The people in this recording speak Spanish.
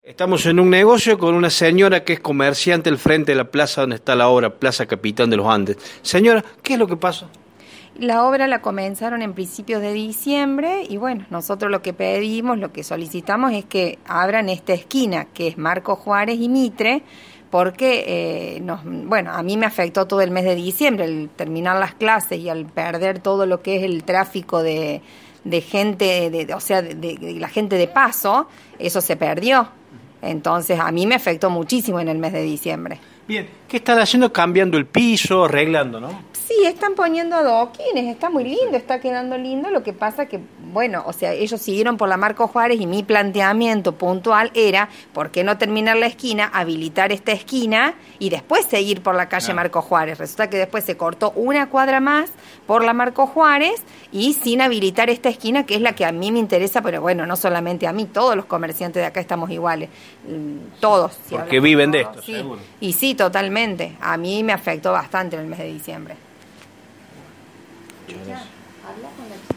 Estamos en un negocio con una señora que es comerciante al frente de la plaza donde está la obra, Plaza Capitán de los Andes. Señora, ¿qué es lo que pasa? La obra la comenzaron en principios de diciembre y bueno, nosotros lo que pedimos, lo que solicitamos es que abran esta esquina, que es Marco Juárez y Mitre, porque a mí me afectó todo el mes de diciembre, el terminar las clases y al perder todo lo que es el tráfico de gente, de la gente de paso, eso se perdió. Entonces a mí me afectó muchísimo en el mes de diciembre. Bien, ¿qué están haciendo? Cambiando el piso, arreglando, ¿no? Sí, están poniendo adoquines, está muy lindo, está quedando lindo. Lo que pasa que, ellos siguieron por la Marco Juárez y mi planteamiento puntual era, ¿por qué no terminar la esquina, habilitar esta esquina y después seguir por la calle Marco Juárez? Resulta que después se cortó una cuadra más por la Marco Juárez y sin habilitar esta esquina, que es la que a mí me interesa, pero bueno, no solamente a mí, todos los comerciantes de acá estamos iguales, todos. Porque viven de esto, sí. seguro. Y sí, totalmente. A mí me afectó bastante en el mes de diciembre.